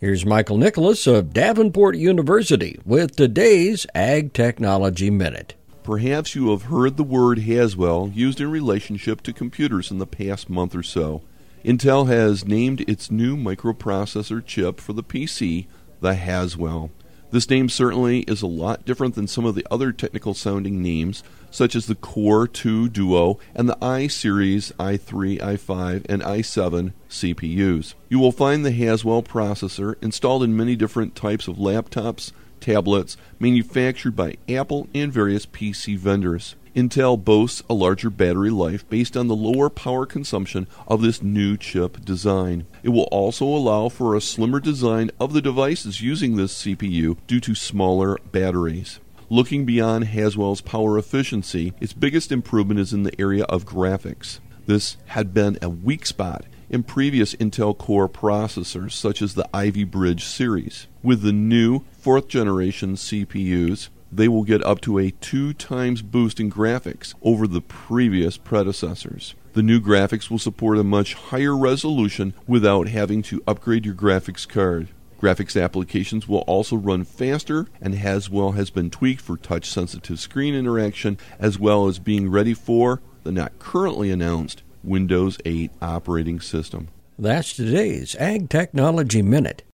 Here's Michael Nicholas of Davenport University with today's Ag Technology Minute. Perhaps you have heard the word Haswell used in relationship to computers in the past month or so. Intel has named its new microprocessor chip for the PC the Haswell. This name certainly is a lot different than some of the other technical-sounding names, such as the Core 2 Duo and the i-Series i3, i5, and i7 CPUs. You will find the Haswell processor installed in many different types of laptops, tablets, manufactured by Apple and various PC vendors. Intel boasts a larger battery life based on the lower power consumption of this new chip design. It will also allow for a slimmer design of the devices using this CPU due to smaller batteries. Looking beyond Haswell's power efficiency, its biggest improvement is in the area of graphics. This had been a weak spot in previous Intel Core processors such as the Ivy Bridge series. With the new 4th generation CPUs, they will get up to a 2 times boost in graphics over the previous predecessors. The new graphics will support a much higher resolution without having to upgrade your graphics card. Graphics applications will also run faster, and Haswell has been tweaked for touch-sensitive screen interaction, as well as being ready for the not currently announced Windows 8 operating system. That's today's Ag Technology Minute.